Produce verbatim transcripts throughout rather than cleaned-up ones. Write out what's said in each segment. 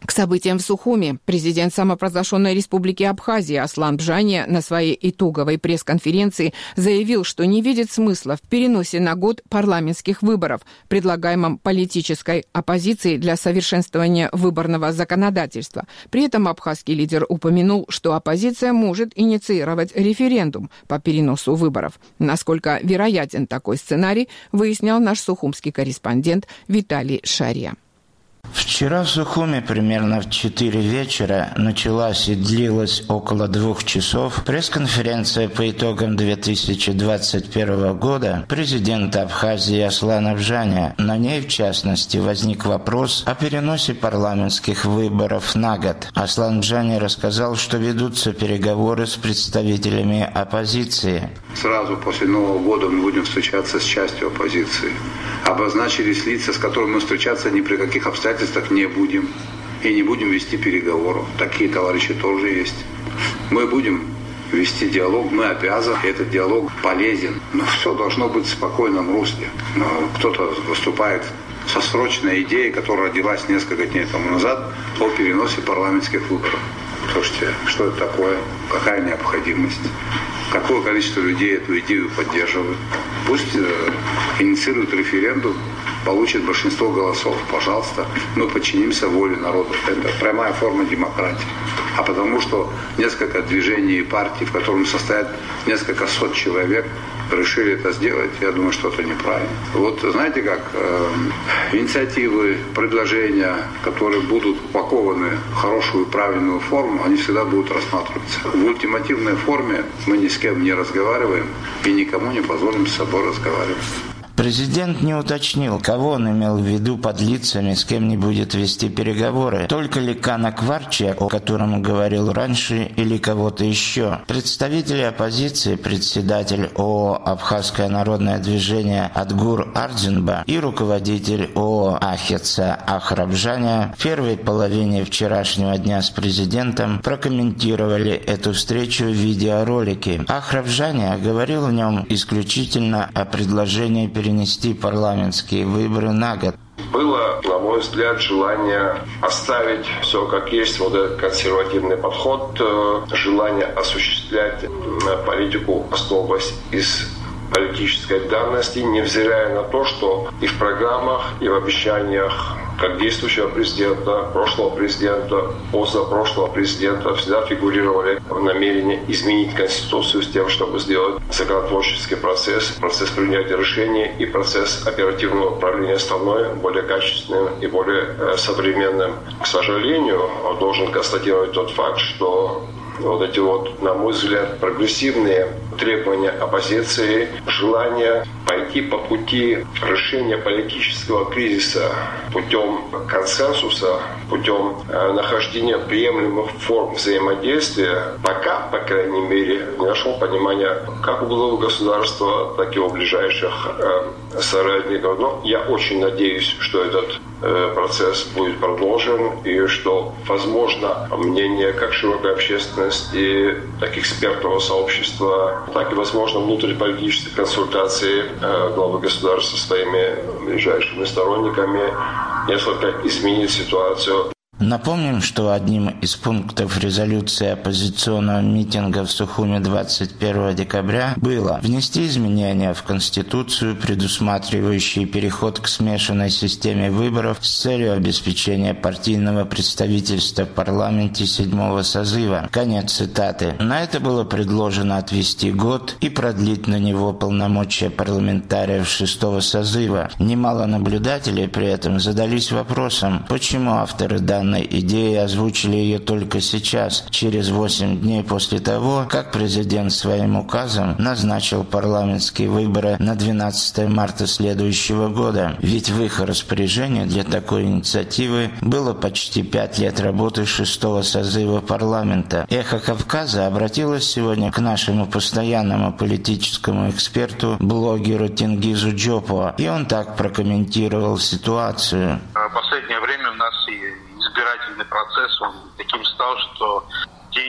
К событиям в Сухуми президент самопровозглашенной республики Абхазия Аслан Бжания на своей итоговой пресс-конференции заявил, что не видит смысла в переносе на год парламентских выборов, предлагаемом политической оппозицией для совершенствования выборного законодательства. При этом абхазский лидер упомянул, что оппозиция может инициировать референдум по переносу выборов. Насколько вероятен такой сценарий, выяснял наш сухумский корреспондент Виталий Шария. Вчера в Сухуми примерно в четыре вечера началась и длилась около двух часов пресс-конференция по итогам две тысячи двадцать первого года президента Абхазии Аслана Бжания. На ней, в частности, возник вопрос о переносе парламентских выборов на год. Аслан Бжания рассказал, что ведутся переговоры с представителями оппозиции. Сразу после Нового года мы будем встречаться с частью оппозиции. Обозначились лица, с которыми мы встречаться ни при каких обстоятельствах не будем. И не будем вести переговоров. Такие товарищи тоже есть. Мы будем вести диалог, мы обязаны. Этот диалог полезен. Но все должно быть в спокойном русле. Но кто-то выступает со срочной идеей, которая родилась несколько дней тому назад, о переносе парламентских выборов. Слушайте, что это такое? Какая необходимость? Какое количество людей эту идею поддерживают? Пусть э, инициируют референдум, получит большинство голосов. Пожалуйста, мы подчинимся воле народа. Это прямая форма демократии. А потому что несколько движений и партий, в котором состоят несколько сот человек, решили это сделать, я думаю, что это неправильно. Вот знаете как, э, инициативы, предложения, которые будут упакованы в хорошую и правильную форму, они всегда будут рассматриваться. В ультимативной форме мы ни с кем не разговариваем и никому не позволим с собой разговаривать. Президент не уточнил, кого он имел в виду под лицами, с кем не будет вести переговоры. Только ли Кана Кварча, о котором говорил раньше, или кого-то еще. Представители оппозиции, председатель ООО «Абхазское народное движение» Адгур Ардзинба и руководитель ООО «Ахеца» Ахра Бжания в первой половине вчерашнего дня с президентом прокомментировали эту встречу в видеоролике. Ахра Бжания говорил в нем исключительно о предложении перенести перенести парламентские выборы на год. Было, на мой взгляд, желание оставить все как есть, вот этот консервативный подход, желание осуществлять политику, основываясь из политической данности, невзирая на то, что и в программах, и в обещаниях как действующего президента, прошлого президента, позапрошлого президента всегда фигурировали намерения изменить Конституцию с тем, чтобы сделать законотворческий процесс, процесс принятия решений и процесс оперативного управления страной более качественным и более современным. К сожалению, должен констатировать тот факт, что вот эти вот, на мой взгляд, прогрессивные требования оппозиции, желание пойти по пути решения политического кризиса путем консенсуса, путем э, нахождения приемлемых форм взаимодействия, пока, по крайней мере, не нашел понимания как у главы государства, так и у ближайших э, соратников. Но я очень надеюсь, что этот э, процесс будет продолжен и что, возможно, мнение как широкой общественности, так и экспертного сообщества, так и, возможно, внутриполитические консультации э, главы государства со своими ближайшими сторонниками несколько изменит ситуацию. Напомним, что одним из пунктов резолюции оппозиционного митинга в Сухуми двадцать первого декабря было внести изменения в Конституцию, предусматривающие переход к смешанной системе выборов с целью обеспечения партийного представительства в парламенте седьмого созыва. Конец цитаты. На это было предложено отвести год и продлить на него полномочия парламентариев шестого созыва. Немало наблюдателей при этом задались вопросом, почему авторы данной идеи озвучили ее только сейчас, через восемь дней после того, как президент своим указом назначил парламентские выборы на двенадцатое марта следующего года. Ведь в их распоряжении для такой инициативы было почти пять лет работы шестого созыва парламента. «Эхо Кавказа» обратилось сегодня к нашему постоянному политическому эксперту, блогеру Тенгизу Джопуа, и он так прокомментировал ситуацию. В последнее время у нас и избирательный процесс, он таким стал, что те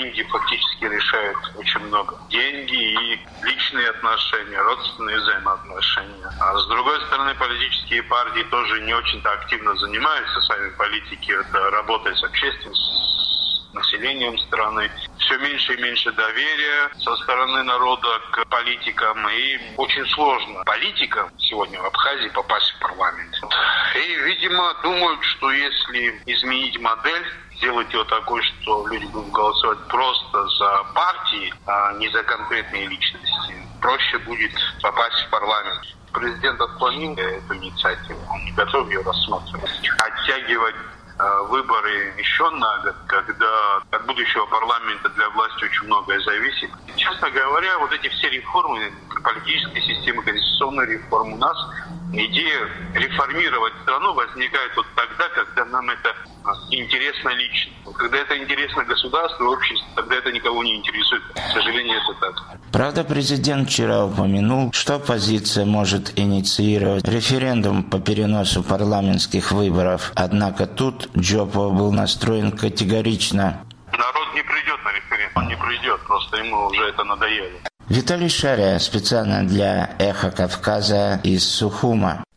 деньги фактически решают очень много. Деньги и личные отношения, родственные взаимоотношения. А с другой стороны, политические партии тоже не очень-то активно занимаются сами политикой. Это работает с общественностью, с населением страны. Все меньше и меньше доверия со стороны народа к политикам. И очень сложно политикам сегодня в Абхазии попасть в парламент. И, видимо, думают, что если изменить модель, сделать ее такой, что люди будут голосовать просто за партии, а не за конкретные личности, проще будет попасть в парламент. Президент отклонил эту инициативу, он не готов ее рассматривать. Оттягивать э, выборы еще на год, когда от будущего парламента для власти очень многое зависит. Честно говоря, вот эти все реформы, политической системы, конституционной реформы у нас, идея реформировать страну возникает вот тогда, когда нам это интересно лично. Когда это интересно государству, обществу, тогда это никого не интересует. К сожалению, это так. Правда, президент вчера упомянул, что оппозиция может инициировать референдум по переносу парламентских выборов. Однако тут Джопо был настроен категорично. Народ не придет на референдум, он не придет, просто ему уже это надоело. Виталий Шария, специально для «Эхо Кавказа» из Сухума.